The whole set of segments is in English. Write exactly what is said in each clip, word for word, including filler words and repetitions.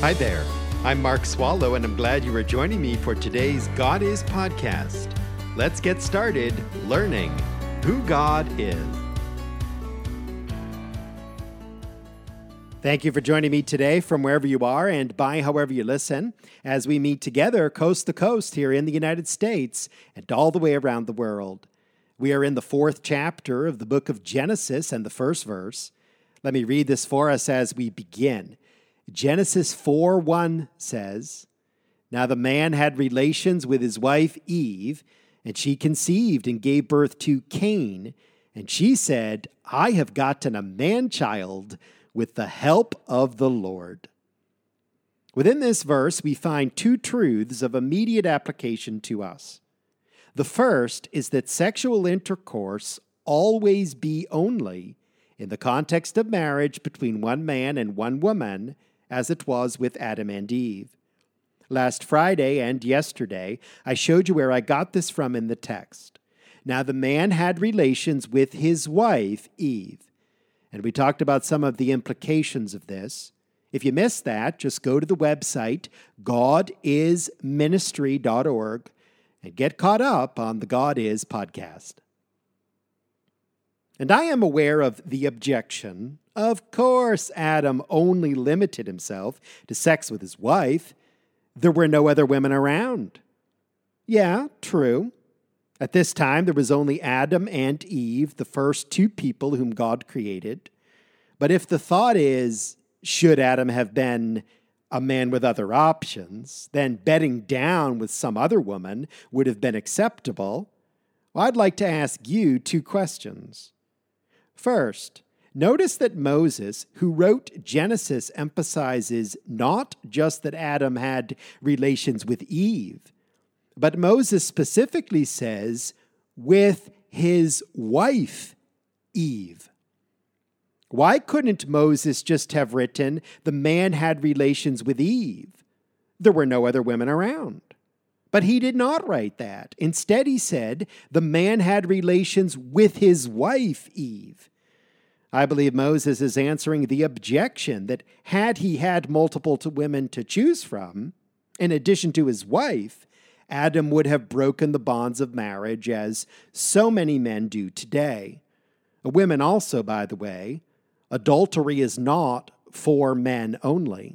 Hi there. I'm Mark Swallow, and I'm glad you are joining me for today's God Is podcast. Let's get started learning who God is. Thank you for joining me today from wherever you are and by however you listen, as we meet together coast to coast here in the United States and all the way around the world. We are in the fourth chapter of the book of Genesis and the first verse. Let me read this for us as we begin. Genesis four one says, "Now the man had relations with his wife Eve, and she conceived and gave birth to Cain. And she said, I have gotten a man-child with the help of the Lord." Within this verse, we find two truths of immediate application to us. The first is that sexual intercourse always be only in the context of marriage between one man and one woman, as it was with Adam and Eve. Last Friday and yesterday, I showed you where I got this from in the text. Now the man had relations with his wife, Eve. And we talked about some of the implications of this. If you missed that, just go to the website, god is ministry dot org, and get caught up on the God Is podcast. And I am aware of the objection. Of course, Adam only limited himself to sex with his wife. There were no other women around. Yeah, true. At this time, there was only Adam and Eve, the first two people whom God created. But if the thought is, should Adam have been a man with other options, then bedding down with some other woman would have been acceptable. Well, I'd like to ask you two questions. First, notice that Moses, who wrote Genesis, emphasizes not just that Adam had relations with Eve, but Moses specifically says, with his wife, Eve. Why couldn't Moses just have written, the man had relations with Eve? There were no other women around. But he did not write that. Instead, he said, the man had relations with his wife, Eve. I believe Moses is answering the objection that had he had multiple women to choose from, in addition to his wife, Adam would have broken the bonds of marriage as so many men do today. Women also, by the way, adultery is not for men only.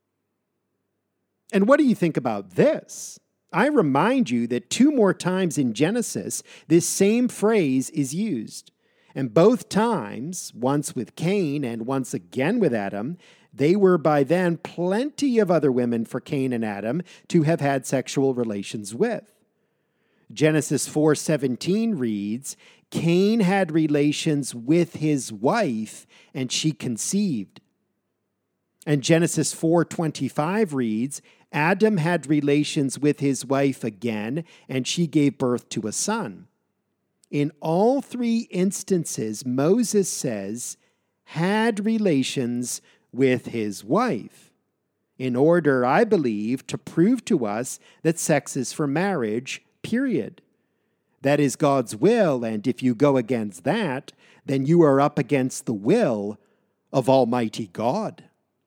And what do you think about this? I remind you that two more times in Genesis, this same phrase is used. And both times, once with Cain and once again with Adam, they were by then plenty of other women for Cain and Adam to have had sexual relations with. Genesis four seventeen reads, Cain had relations with his wife, and she conceived. And Genesis four twenty-five reads, Adam had relations with his wife again, and she gave birth to a son. In all three instances, Moses says, had relations with his wife, in order, I believe, to prove to us that sex is for marriage, period. That is God's will, and if you go against that, then you are up against the will of Almighty God.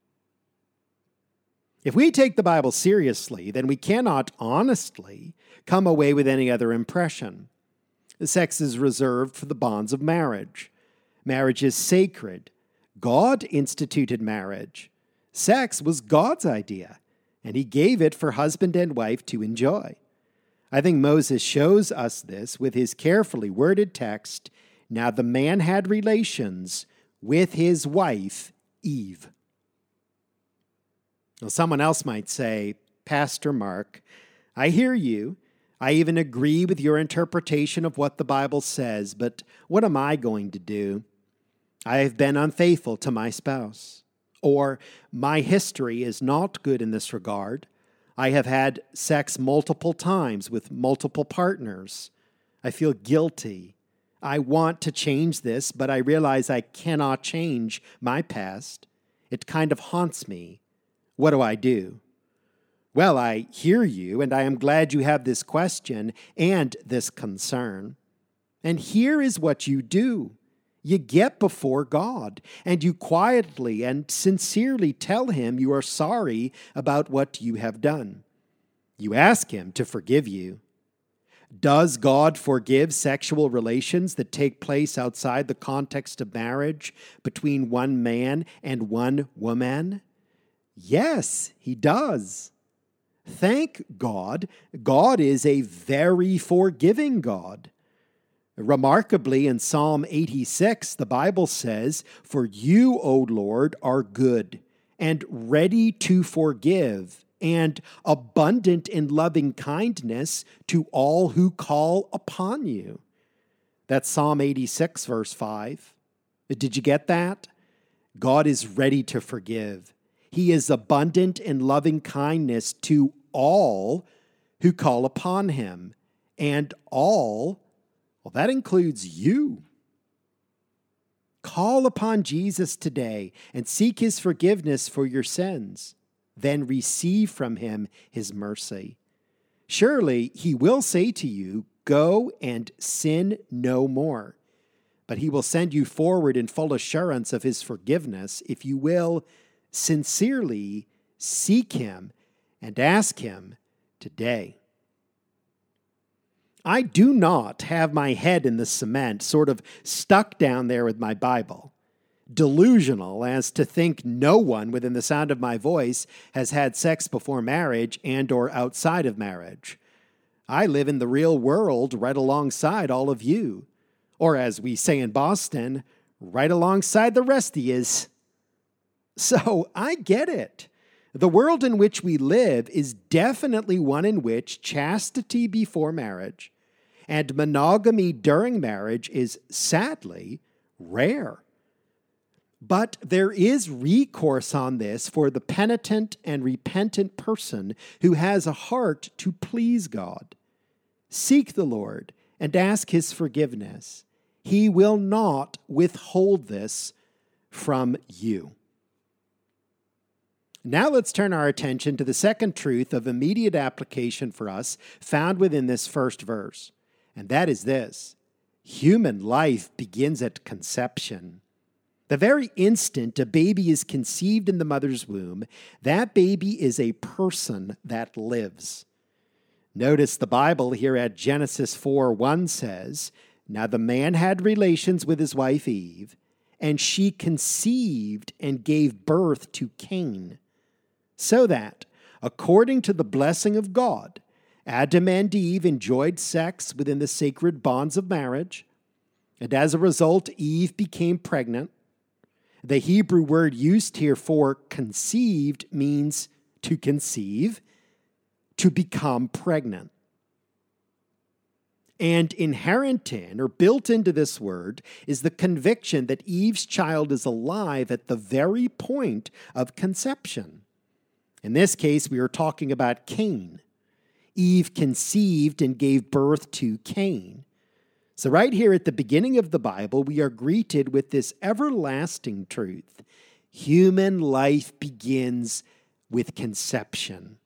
If we take the Bible seriously, then we cannot honestly come away with any other impression. Sex is reserved for the bonds of marriage. Marriage is sacred. God instituted marriage. Sex was God's idea, and he gave it for husband and wife to enjoy. I think Moses shows us this with his carefully worded text, now the man had relations with his wife, Eve. Well, someone else might say, Pastor Mark, I hear you. I even agree with your interpretation of what the Bible says, but what am I going to do? I have been unfaithful to my spouse. Or, my history is not good in this regard. I have had sex multiple times with multiple partners. I feel guilty. I want to change this, but I realize I cannot change my past. It kind of haunts me. What do I do? Well, I hear you, and I am glad you have this question and this concern. And here is what you do. You get before God, and you quietly and sincerely tell him you are sorry about what you have done. You ask him to forgive you. Does God forgive sexual relations that take place outside the context of marriage between one man and one woman? Yes, he does. Thank God, God is a very forgiving God. Remarkably, in Psalm eighty-six, the Bible says, "For you, O Lord, are good and ready to forgive and abundant in loving kindness to all who call upon you." That's Psalm eighty-six, verse five. Did you get that? God is ready to forgive. He is abundant in loving kindness to all who call upon him, and all, well, that includes you. Call upon Jesus today and seek his forgiveness for your sins. Then receive from him his mercy. Surely he will say to you, "Go and sin no more." But he will send you forward in full assurance of his forgiveness if you will sincerely seek him and ask him today. I do not have my head in the cement, sort of stuck down there with my Bible, delusional as to think no one within the sound of my voice has had sex before marriage and or outside of marriage. I live in the real world right alongside all of you, or as we say in Boston, right alongside the rest of yous. So I get it. The world in which we live is definitely one in which chastity before marriage and monogamy during marriage is sadly rare. But there is recourse on this for the penitent and repentant person who has a heart to please God. Seek the Lord and ask his forgiveness. He will not withhold this from you. Now let's turn our attention to the second truth of immediate application for us found within this first verse, and that is this: human life begins at conception. The very instant a baby is conceived in the mother's womb, that baby is a person that lives. Notice the Bible here at Genesis four one says, "Now the man had relations with his wife Eve, and she conceived and gave birth to Cain. So that, according to the blessing of God, Adam and Eve enjoyed sex within the sacred bonds of marriage, and as a result, Eve became pregnant." The Hebrew word used here for conceived means to conceive, to become pregnant. And inherent in, or built into this word, is the conviction that Eve's child is alive at the very point of conception. In this case, we are talking about Cain. Eve conceived and gave birth to Cain. So right here at the beginning of the Bible, we are greeted with this everlasting truth. Human life begins with conception.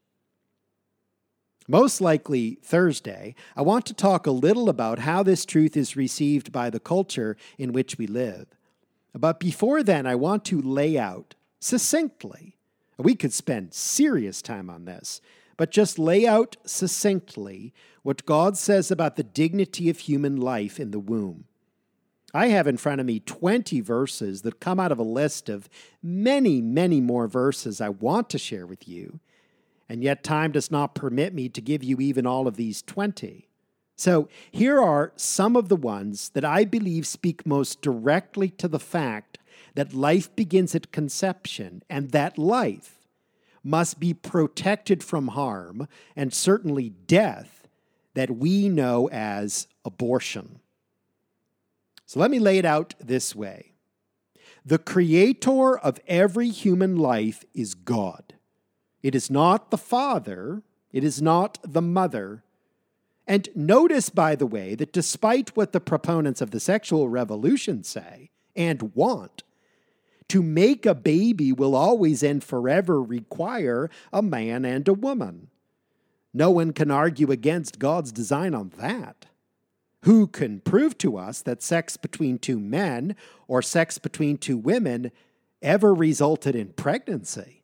Most likely Thursday, I want to talk a little about how this truth is received by the culture in which we live. But before then, I want to lay out succinctly, we could spend serious time on this, but just lay out succinctly what God says about the dignity of human life in the womb. I have in front of me twenty verses that come out of a list of many, many more verses I want to share with you, and yet time does not permit me to give you even all of these twenty. So here are some of the ones that I believe speak most directly to the fact that life begins at conception, and that life must be protected from harm and certainly death that we know as abortion. So let me lay it out this way. The creator of every human life is God. It is not the father, it is not the mother. And notice, by the way, that despite what the proponents of the sexual revolution say and want, to make a baby will always and forever require a man and a woman. No one can argue against God's design on that. Who can prove to us that sex between two men or sex between two women ever resulted in pregnancy?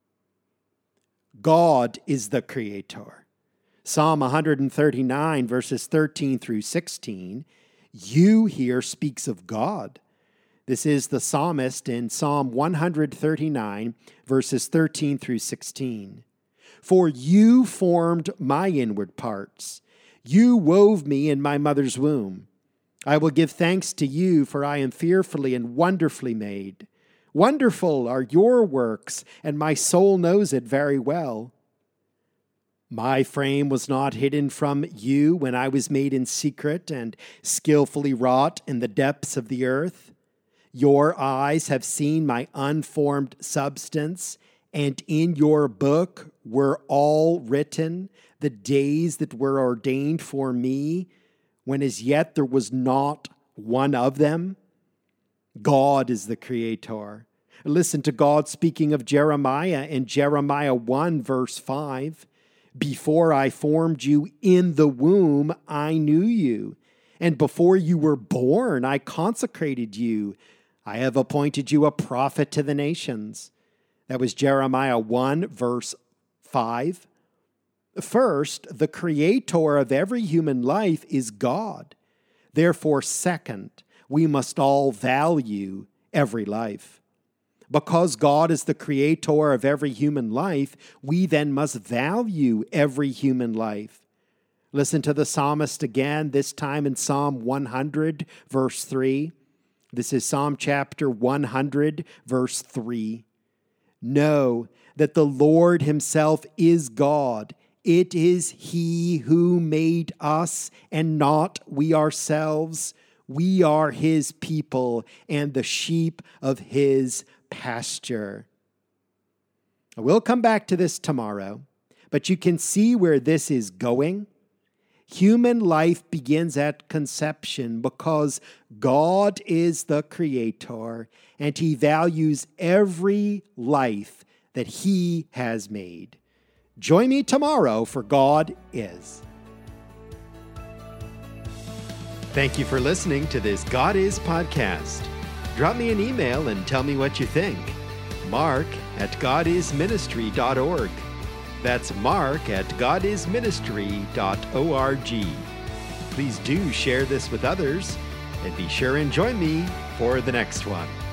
God is the creator. Psalm one thirty-nine, verses thirteen through sixteen, you here speaks of God. This is the psalmist in Psalm one thirty-nine, verses thirteen through sixteen. For you formed my inward parts. You wove me in my mother's womb. I will give thanks to you, for I am fearfully and wonderfully made. Wonderful are your works, and my soul knows it very well. My frame was not hidden from you when I was made in secret and skillfully wrought in the depths of the earth. Your eyes have seen my unformed substance, and in your book were all written the days that were ordained for me, when as yet there was not one of them. God is the creator. Listen to God speaking of Jeremiah in Jeremiah one, verse five. Before I formed you in the womb, I knew you. And before you were born, I consecrated you. I have appointed you a prophet to the nations. That was Jeremiah one, verse five. First, the creator of every human life is God. Therefore, second, we must all value every life. Because God is the creator of every human life, we then must value every human life. Listen to the psalmist again, this time in Psalm one hundred, verse three. This is Psalm chapter one hundred, verse three. Know that the Lord himself is God. It is he who made us and not we ourselves. We are his people and the sheep of his pasture. We'll come back to this tomorrow, but you can see where this is going. Human life begins at conception because God is the creator and he values every life that he has made. Join me tomorrow for God Is. Thank you for listening to this God Is podcast. Drop me an email and tell me what you think. Mark at godisministry dot org. That's Mark at godisministry dot org. Please do share this with others and be sure and join me for the next one.